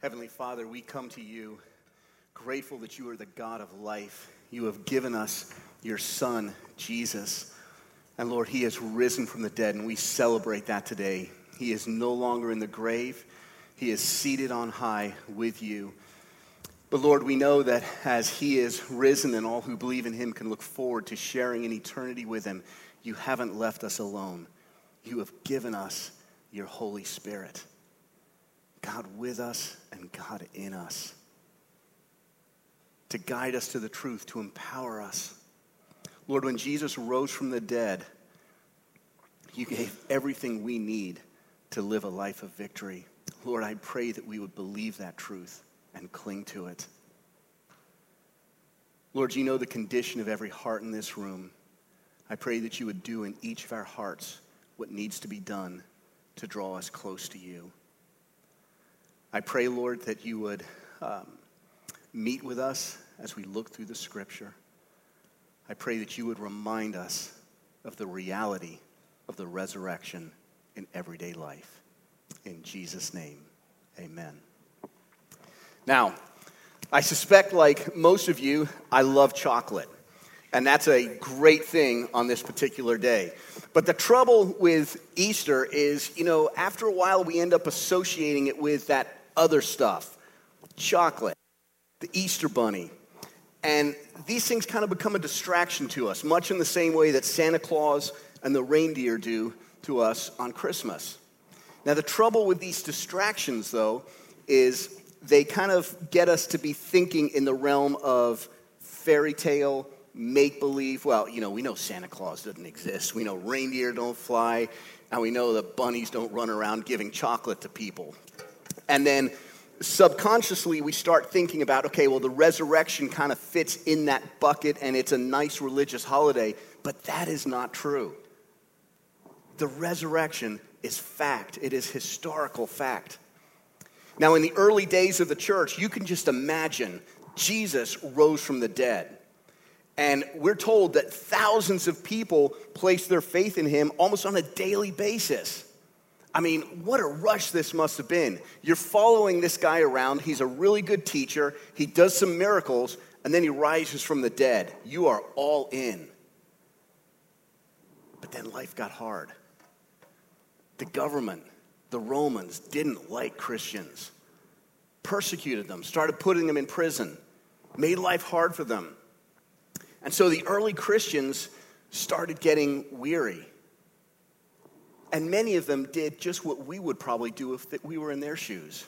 Heavenly Father, we come to you grateful that you are the God of life. You have given us your Son, Jesus. And Lord, he has risen from the dead, and we celebrate that today. He is no longer in the grave. He is seated on high with you. But Lord, we know that as he is risen and all who believe in him can look forward to sharing an eternity with him, you haven't left us alone. You have given us your Holy Spirit. God with us and God in us. To guide us to the truth, to empower us. Lord, when Jesus rose from the dead, you gave everything we need to live a life of victory. Lord, I pray that we would believe that truth and cling to it. Lord, you know the condition of every heart in this room. I pray that you would do in each of our hearts what needs to be done to draw us close to you. I pray, Lord, that you would meet with us as we look through the scripture. I pray that you would remind us of the reality of the resurrection in everyday life. In Jesus' name, amen. Now, I suspect, like most of you, I love chocolate. And that's a great thing on this particular day. But the trouble with Easter is, after a while we end up associating it with that other stuff. Chocolate, the Easter bunny. And these things kind of become a distraction to us, much in the same way that Santa Claus and the reindeer do to us on Christmas. Now, the trouble with these distractions, though, is they kind of get us to be thinking in the realm of fairy tale, make-believe. Well, we know Santa Claus doesn't exist. We know reindeer don't fly. And we know that bunnies don't run around giving chocolate to people. And then subconsciously we start thinking about, okay, well, the resurrection kind of fits in that bucket and it's a nice religious holiday. But that is not true. The resurrection is fact. It is historical fact. Now, in the early days of the church, you can just imagine Jesus rose from the dead. And we're told that thousands of people placed their faith in him almost on a daily basis. I mean, what a rush this must have been. You're following this guy around. He's a really good teacher. He does some miracles, and then he rises from the dead. You are all in. But then life got hard. The government, the Romans, didn't like Christians. Persecuted them, started putting them in prison, made life hard for them. And so the early Christians started getting weary. And many of them did just what we would probably do if we were in their shoes.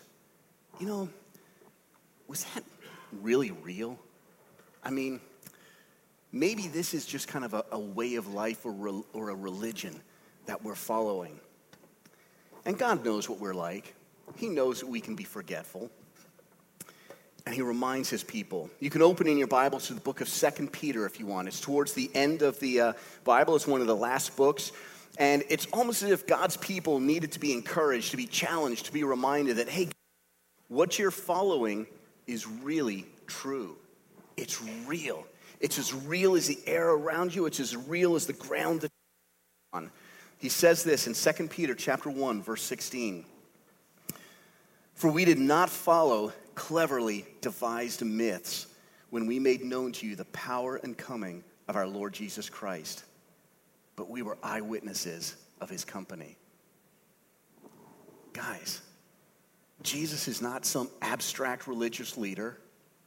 Was that really real? I mean, maybe this is just kind of a way of life or a religion that we're following. And God knows what we're like. He knows that we can be forgetful. And he reminds his people. You can open in your Bibles to the book of 2 Peter if you want. It's towards the end of the Bible. It's one of the last books. And it's almost as if God's people needed to be encouraged, to be challenged, to be reminded that, hey, what you're following is really true. It's real. It's as real as the air around you. It's as real as the ground that you're on. He says this in 2 Peter chapter 1, verse 16. For we did not follow cleverly devised myths when we made known to you the power and coming of our Lord Jesus Christ, but we were eyewitnesses of his company. Guys, Jesus is not some abstract religious leader.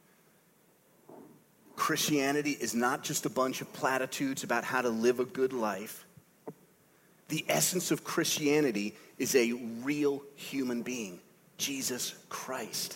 Christianity is not just a bunch of platitudes about how to live a good life. The essence of Christianity is a real human being, Jesus Christ.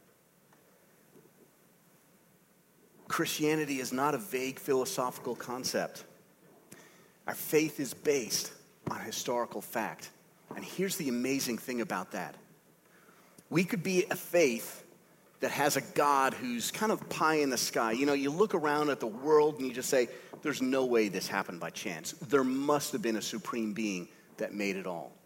Christianity is not a vague philosophical concept. Our faith is based on historical fact. And here's the amazing thing about that. We could be a faith that has a God who's kind of pie in the sky. You look around at the world and you just say, there's no way this happened by chance. There must have been a supreme being that made it all.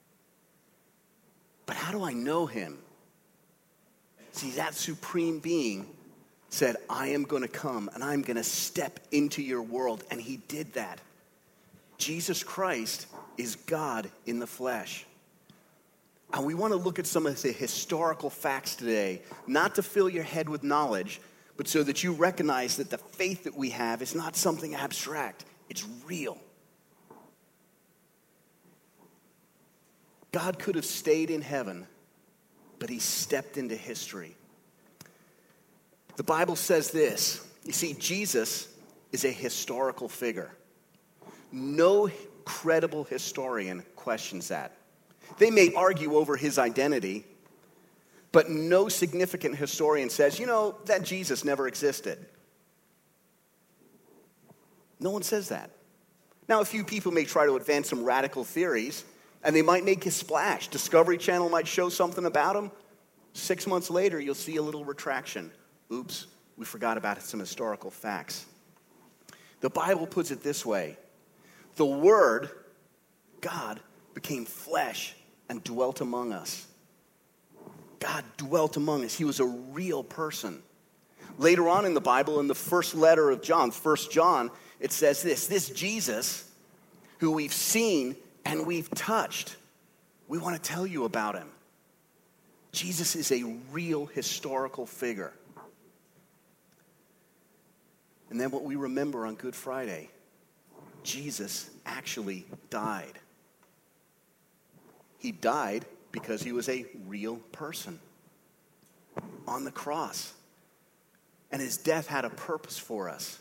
But how do I know him? See, that supreme being said, I am going to come and I'm going to step into your world. And he did that. Jesus Christ is God in the flesh. And we want to look at some of the historical facts today, not to fill your head with knowledge, but so that you recognize that the faith that we have is not something abstract. It's real. God could have stayed in heaven, but he stepped into history. The Bible says this. You see, Jesus is a historical figure. No credible historian questions that. They may argue over his identity, but no significant historian says, that Jesus never existed. No one says that. Now, a few people may try to advance some radical theories, and they might make a splash. Discovery Channel might show something about him. 6 months later, you'll see a little retraction. Oops, we forgot about some historical facts. The Bible puts it this way. The Word, God, became flesh and dwelt among us. God dwelt among us. He was a real person. Later on in the Bible, in the first letter of John, 1 John, it says this Jesus, who we've seen and we've touched, we want to tell you about him. Jesus is a real historical figure. And then what we remember on Good Friday, Jesus actually died. He died because he was a real person on the cross. And his death had a purpose for us.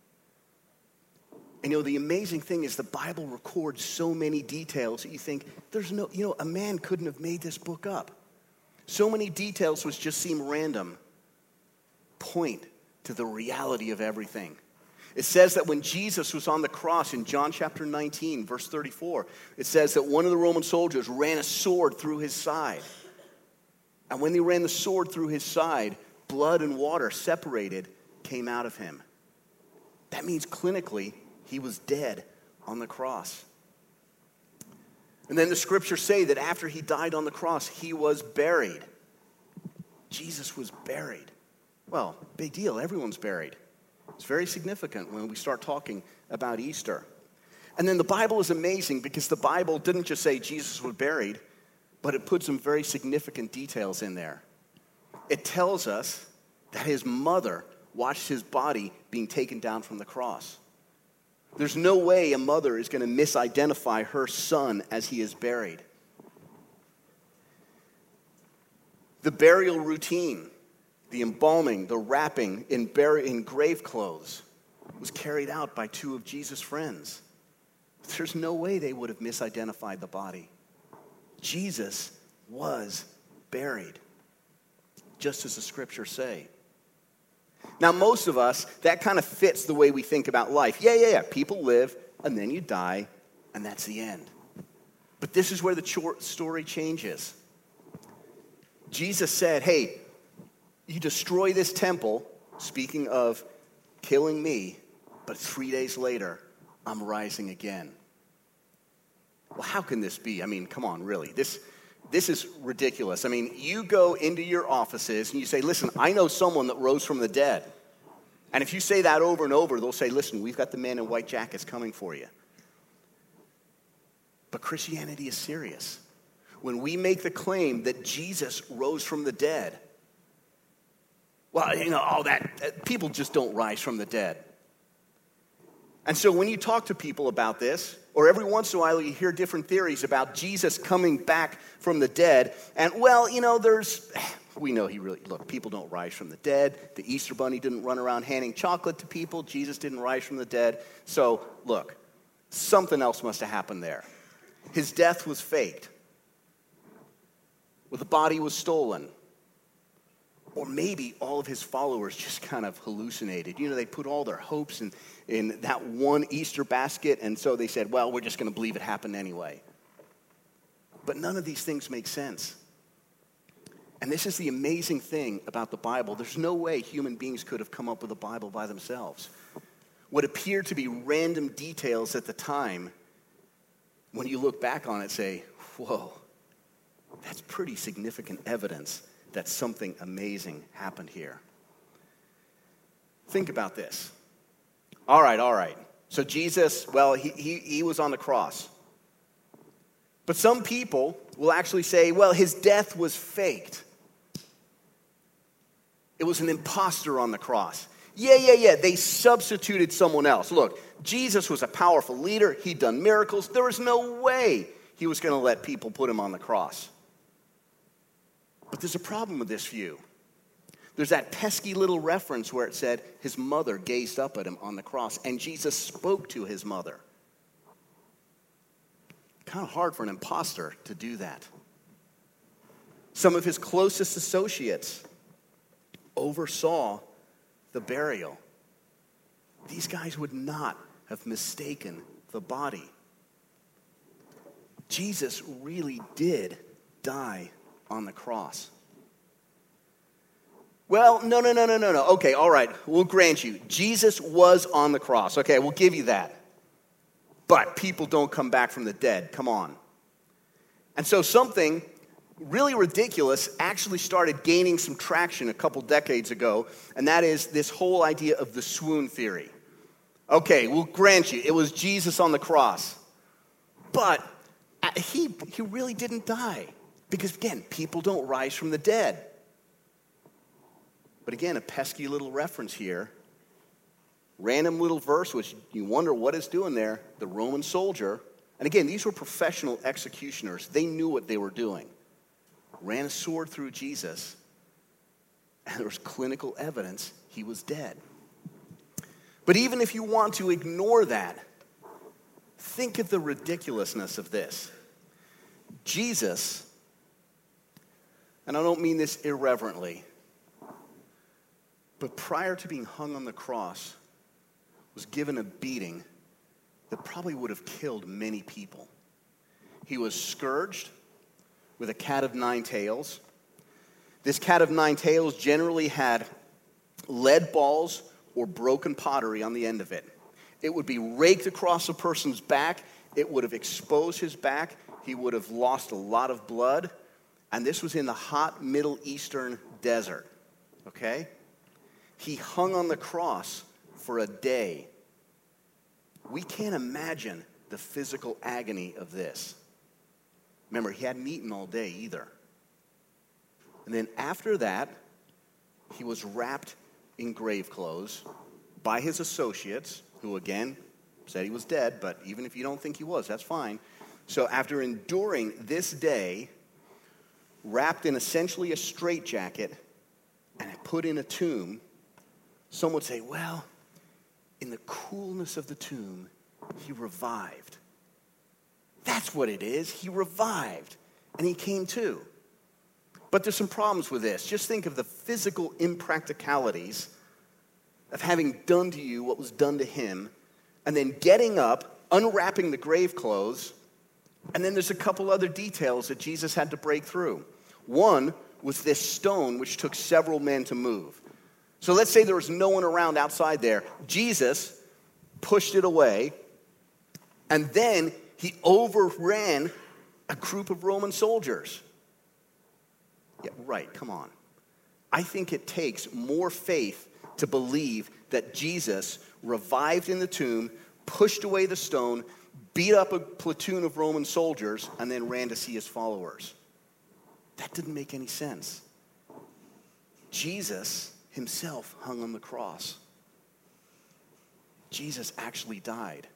And the amazing thing is the Bible records so many details that you think, a man couldn't have made this book up. So many details which just seem random point to the reality of everything. It says that when Jesus was on the cross in John chapter 19, verse 34, it says that one of the Roman soldiers ran a sword through his side. And when they ran the sword through his side, blood and water separated came out of him. That means clinically, he was dead on the cross. And then the scriptures say that after he died on the cross, he was buried. Jesus was buried. Well, big deal. Everyone's buried. It's very significant when we start talking about Easter. And then the Bible is amazing because the Bible didn't just say Jesus was buried, but it put some very significant details in there. It tells us that his mother watched his body being taken down from the cross. There's no way a mother is going to misidentify her son as he is buried. The burial routine, the embalming, the wrapping in grave clothes was carried out by two of Jesus' friends. There's no way they would have misidentified the body. Jesus was buried, just as the scriptures say. Now, most of us, that kind of fits the way we think about life. Yeah. People live, and then you die, and that's the end. But this is where the story changes. Jesus said, hey, you destroy this temple, speaking of killing me, but 3 days later, I'm rising again. Well, how can this be? I mean, come on, really. This is ridiculous. I mean, you go into your offices and you say, listen, I know someone that rose from the dead. And if you say that over and over, they'll say, listen, we've got the man in white jackets coming for you. But Christianity is serious. When we make the claim that Jesus rose from the dead, well, all that, people just don't rise from the dead. And so when you talk to people about this, or every once in a while you hear different theories about Jesus coming back from the dead, and we know people don't rise from the dead. The Easter Bunny didn't run around handing chocolate to people. Jesus didn't rise from the dead. So, look, something else must have happened there. His death was faked. Well, the body was stolen. Or maybe all of his followers just kind of hallucinated. They put all their hopes in that one Easter basket, and so they said, well, we're just going to believe it happened anyway. But none of these things make sense. And this is the amazing thing about the Bible. There's no way human beings could have come up with a Bible by themselves. What appeared to be random details at the time, when you look back on it, say, whoa, that's pretty significant evidence that something amazing happened here. Think about this. All right. So Jesus, well, he was on the cross. But some people will actually say, well, his death was faked. It was an imposter on the cross. Yeah. They substituted someone else. Look, Jesus was a powerful leader. He'd done miracles. There was no way he was going to let people put him on the cross. But there's a problem with this view. There's that pesky little reference where it said his mother gazed up at him on the cross, and Jesus spoke to his mother. Kind of hard for an imposter to do that. Some of his closest associates oversaw the burial. These guys would not have mistaken the body. Jesus really did die on the cross. Well, no. Okay, all right, we'll grant you. Jesus was on the cross. Okay, we'll give you that. But people don't come back from the dead. Come on. And so something really ridiculous actually started gaining some traction a couple decades ago, and that is this whole idea of the swoon theory. Okay, we'll grant you, it was Jesus on the cross. But he really didn't die. Because, again, people don't rise from the dead. But again, a pesky little reference here. Random little verse, which you wonder what it's doing there. The Roman soldier. And again, these were professional executioners. They knew what they were doing. Ran a sword through Jesus. And there was clinical evidence he was dead. But even if you want to ignore that, think of the ridiculousness of this. Jesus, and I don't mean this irreverently, but prior to being hung on the cross, was given a beating that probably would have killed many people. He was scourged with a cat of nine tails. This cat of nine tails generally had lead balls or broken pottery on the end of it. It would be raked across a person's back. It would have exposed his back. He would have lost a lot of blood. And this was in the hot Middle Eastern desert. Okay? He hung on the cross for a day. We can't imagine the physical agony of this. Remember, he hadn't eaten all day either. And then after that, he was wrapped in grave clothes by his associates, who again said he was dead, but even if you don't think he was, that's fine. So after enduring this day, wrapped in essentially a straitjacket and put in a tomb, some would say, well, in the coolness of the tomb, he revived. That's what it is. He revived, and he came to. But there's some problems with this. Just think of the physical impracticalities of having done to you what was done to him, and then getting up, unwrapping the grave clothes, and then there's a couple other details that Jesus had to break through. One was this stone, which took several men to move. So let's say there was no one around outside there. Jesus pushed it away, and then he overran a group of Roman soldiers. Yeah, right, come on. I think it takes more faith to believe that Jesus revived in the tomb, pushed away the stone, beat up a platoon of Roman soldiers, and then ran to see his followers. That didn't make any sense. Jesus himself hung on the cross. Jesus actually died.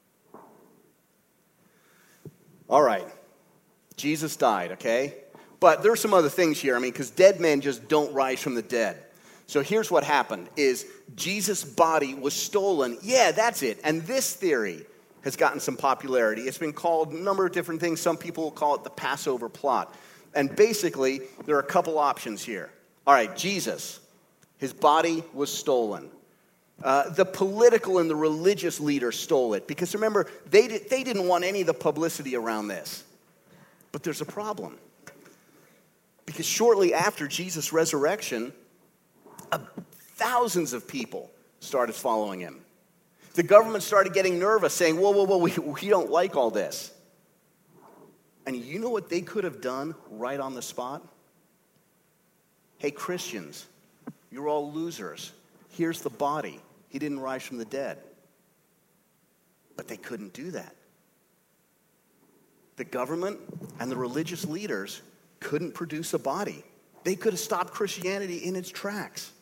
All right, Jesus died, okay? But there's some other things here, because dead men just don't rise from the dead. So here's what happened, is Jesus' body was stolen. Yeah, that's it. And this theory has gotten some popularity. It's been called a number of different things. Some people will call it the Passover plot. And basically, there are a couple options here. All right, Jesus, his body was stolen. The political and the religious leaders stole it. Because remember, they didn't want any of the publicity around this. But there's a problem. Because shortly after Jesus' resurrection, thousands of people started following him. The government started getting nervous, saying, whoa, we don't like all this. And you know what they could have done right on the spot? Hey, Christians, you're all losers. Here's the body. He didn't rise from the dead. But they couldn't do that. the government and the religious leaders couldn't produce a body. They could have stopped Christianity in its tracks.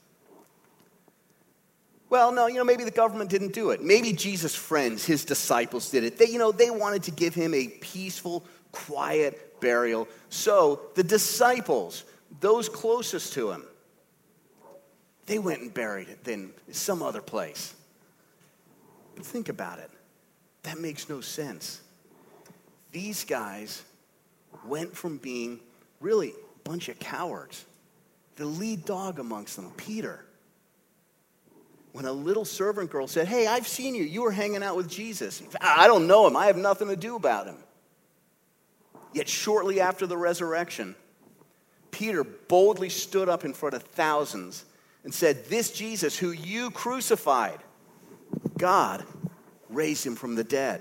Well, no, maybe the government didn't do it. Maybe Jesus' friends, his disciples did it. They wanted to give him a peaceful, quiet burial. So the disciples, those closest to him, they went and buried it in some other place. But think about it. That makes no sense. These guys went from being really a bunch of cowards. The lead dog amongst them, Peter. When a little servant girl said, "Hey, I've seen you. You were hanging out with Jesus." "I don't know him. I have nothing to do about him." Yet shortly after the resurrection, Peter boldly stood up in front of thousands and said, "This Jesus who you crucified, God raised him from the dead."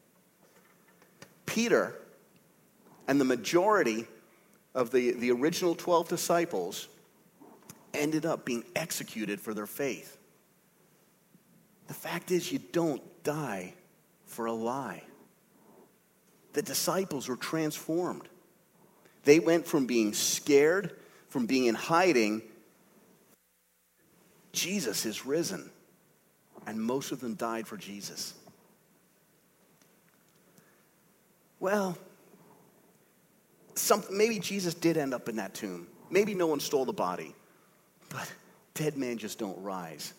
Peter and the majority of the original 12 disciples ended up being executed for their faith. The fact is, you don't die for a lie. The disciples were transformed. They went from being scared, from being in hiding. Jesus is risen. And most of them died for Jesus. Well, maybe Jesus did end up in that tomb. Maybe no one stole the body. But dead men just don't rise.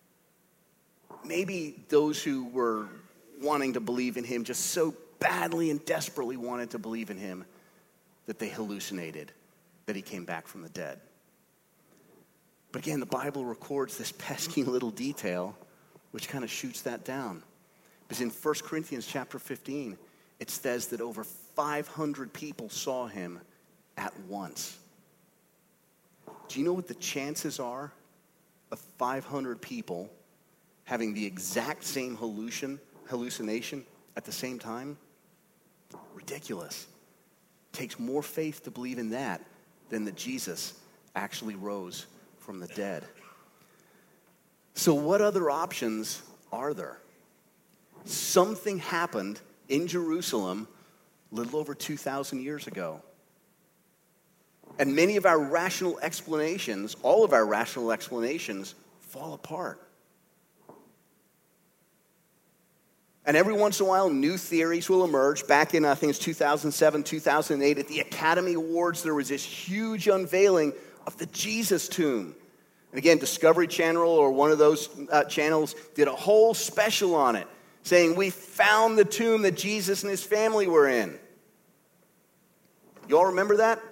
Maybe those who were wanting to believe in him just so badly and desperately wanted to believe in him that they hallucinated that he came back from the dead. But again, the Bible records this pesky little detail which kind of shoots that down. Because in 1 Corinthians chapter 15, it says that over 500 people saw him at once. Do you know what the chances are of 500 people having the exact same hallucination at the same time? Ridiculous. It takes more faith to believe in that than that Jesus actually rose from the dead. So what other options are there? Something happened in Jerusalem a little over 2,000 years ago. And many of our rational explanations, all of our rational explanations, fall apart. And every once in a while, new theories will emerge. Back in, I think it's 2007, 2008, at the Academy Awards, there was this huge unveiling of the Jesus tomb. And again, Discovery Channel or one of those channels did a whole special on it, saying, "We found the tomb that Jesus and his family were in." You all remember that?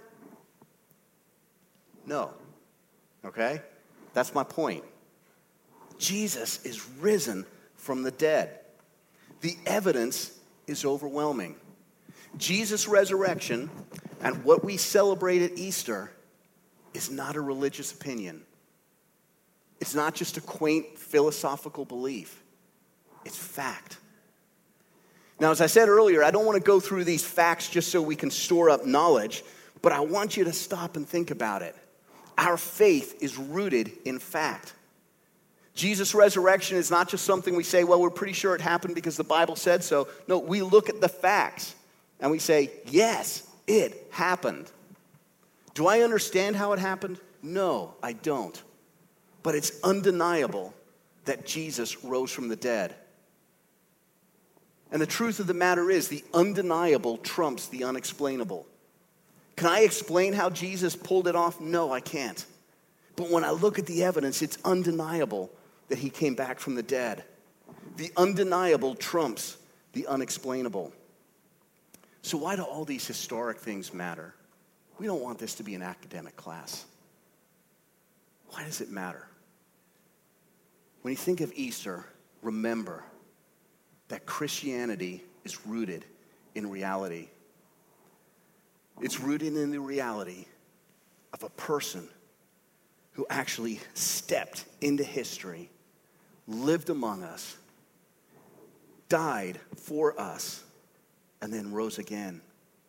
No. Okay? That's my point. Jesus is risen from the dead. The evidence is overwhelming. Jesus' resurrection and what we celebrate at Easter is not a religious opinion. It's not just a quaint philosophical belief. It's fact. Now, as I said earlier, I don't want to go through these facts just so we can store up knowledge, but I want you to stop and think about it. Our faith is rooted in fact. Jesus' resurrection is not just something we say, well, we're pretty sure it happened because the Bible said so. No, we look at the facts and we say, yes, it happened. Do I understand how it happened? No, I don't. But it's undeniable that Jesus rose from the dead. And the truth of the matter is, the undeniable trumps the unexplainable. Can I explain how Jesus pulled it off? No, I can't. But when I look at the evidence, it's undeniable that he came back from the dead. The undeniable trumps the unexplainable. So why do all these historic things matter? We don't want this to be an academic class. Why does it matter? When you think of Easter, remember that Christianity is rooted in reality. It's rooted in the reality of a person who actually stepped into history, lived among us, died for us, and then rose again.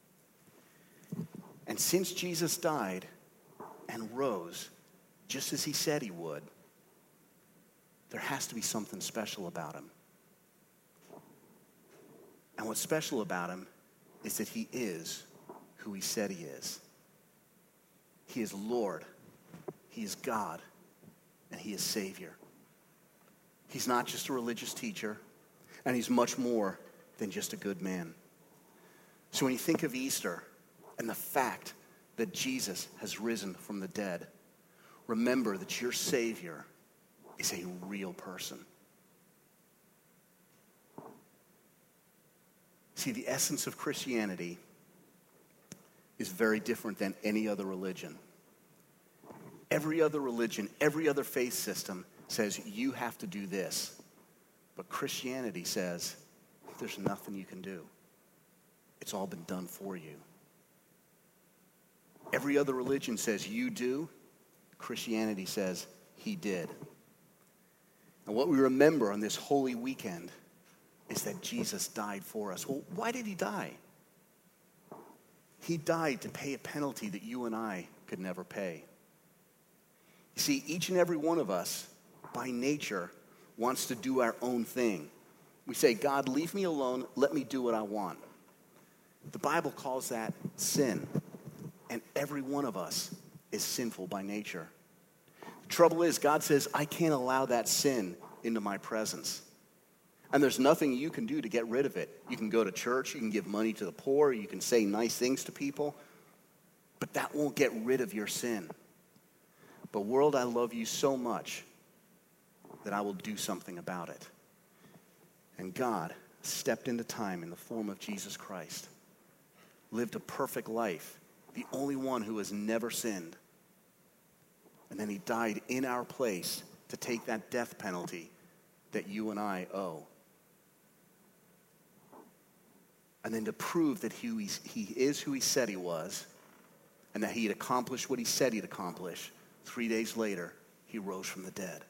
And since Jesus died and rose, just as he said he would, there has to be something special about him. And what's special about him is that he is who he said he is. He is Lord, he is God, and he is Savior. He's not just a religious teacher, and he's much more than just a good man. So when you think of Easter and the fact that Jesus has risen from the dead, remember that your Savior is a real person. See, the essence of Christianity is very different than any other religion. Every other religion, every other faith system says you have to do this. But Christianity says there's nothing you can do. It's all been done for you. Every other religion says you do. Christianity says he did. And what we remember on this holy weekend is that Jesus died for us. Well, why did he die? He died to pay a penalty that you and I could never pay. You see, each and every one of us, by nature, wants to do our own thing. We say, God, leave me alone. Let me do what I want. The Bible calls that sin. And every one of us is sinful by nature. The trouble is, God says, I can't allow that sin into my presence. And there's nothing you can do to get rid of it. You can go to church, you can give money to the poor, you can say nice things to people, but that won't get rid of your sin. But world, I love you so much that I will do something about it. And God stepped into time in the form of Jesus Christ, lived a perfect life, the only one who has never sinned. And then he died in our place to take that death penalty that you and I owe. And then to prove that he is who he said he was, and that he had accomplished what he said he'd accomplish, 3 days later, he rose from the dead.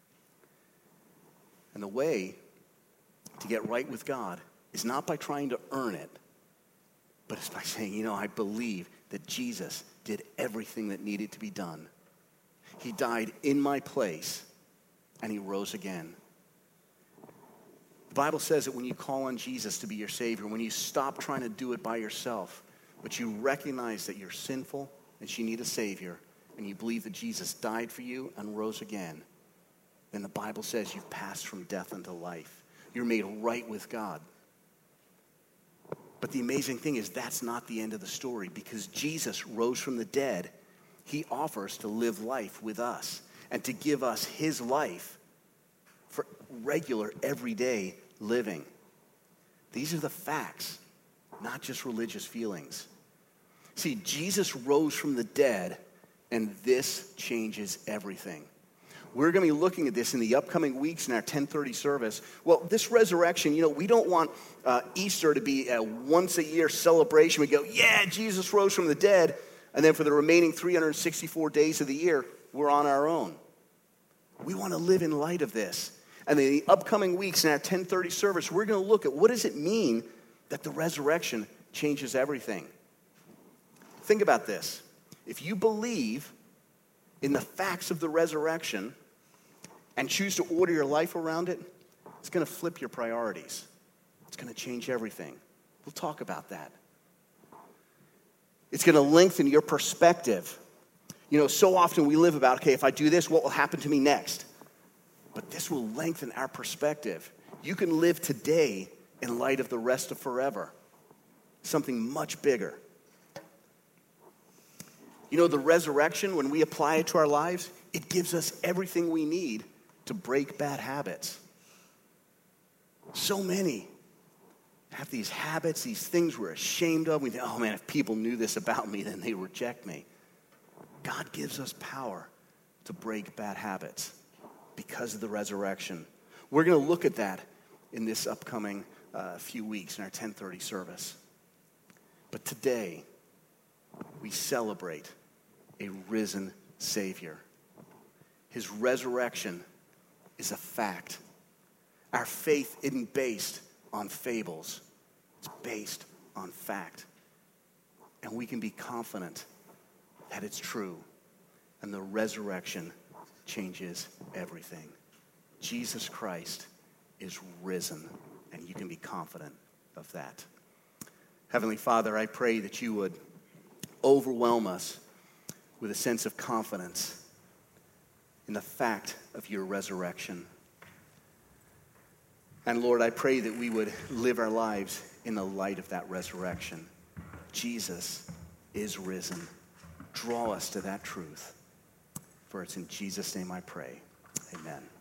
And the way to get right with God is not by trying to earn it, but it's by saying, I believe that Jesus did everything that needed to be done. He died in my place, and he rose again. The Bible says that when you call on Jesus to be your Savior, when you stop trying to do it by yourself, but you recognize that you're sinful and you need a Savior, and you believe that Jesus died for you and rose again, then the Bible says you've passed from death unto life. You're made right with God. But the amazing thing is that's not the end of the story, because Jesus rose from the dead. He offers to live life with us and to give us his life for regular, everyday living. These are the facts, not just religious feelings. See, Jesus rose from the dead, and this changes everything. We're going to be looking at this in the upcoming weeks in our 10:30 service. Well, this resurrection, we don't want Easter to be a once-a-year celebration. We go, yeah, Jesus rose from the dead, and then for the remaining 364 days of the year, we're on our own. We want to live in light of this. And in the upcoming weeks in our 10:30 service, we're going to look at what does it mean that the resurrection changes everything. Think about this. If you believe in the facts of the resurrection and choose to order your life around it, it's going to flip your priorities. It's going to change everything. We'll talk about that. It's going to lengthen your perspective. So often we live about, okay, if I do this, what will happen to me next? But this will lengthen our perspective. You can live today in light of the rest of forever. Something much bigger. The resurrection, when we apply it to our lives, it gives us everything we need to break bad habits. So many have these habits, these things we're ashamed of. We think, oh man, if people knew this about me, then they reject me. God gives us power to break bad habits because of the resurrection. We're going to look at that in this upcoming few weeks in our 10:30 service. But today, we celebrate a risen Savior. His resurrection is a fact. Our faith isn't based on fables. It's based on fact. And we can be confident that it's true. And the resurrection changes everything. Jesus Christ is risen, and you can be confident of that. Heavenly Father, I pray that you would overwhelm us with a sense of confidence in the fact of your resurrection. And Lord, I pray that we would live our lives in the light of that resurrection. Jesus is risen. Draw us to that truth. For it's in Jesus' name I pray. Amen.